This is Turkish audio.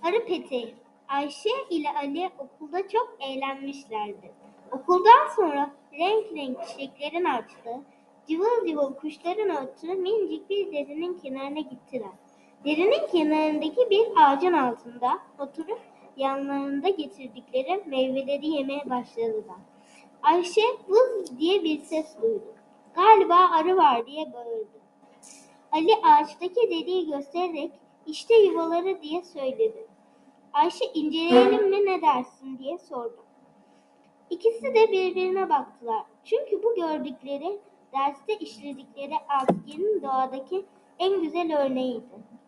Arı peteği. Ayşe ile Ali okulda çok eğlenmişlerdi. Okuldan sonra renk renk çiçeklerin açtığı, cıvıl cıvıl kuşların öttüğü minicik bir derinin kenarına gittiler. Derinin kenarındaki bir ağacın altında oturup yanlarında getirdikleri meyveleri yemeye başladılar. Ayşe vız diye bir ses duydu. Galiba arı var diye bağırdı. Ali ağaçtaki deliği göstererek işte yuvaları diye söyledi. Ayşe inceleyelim mi ne dersin diye sordu. İkisi de birbirine baktılar. Çünkü bu gördükleri derste işledikleri altıgenin doğadaki en güzel örneğiydi.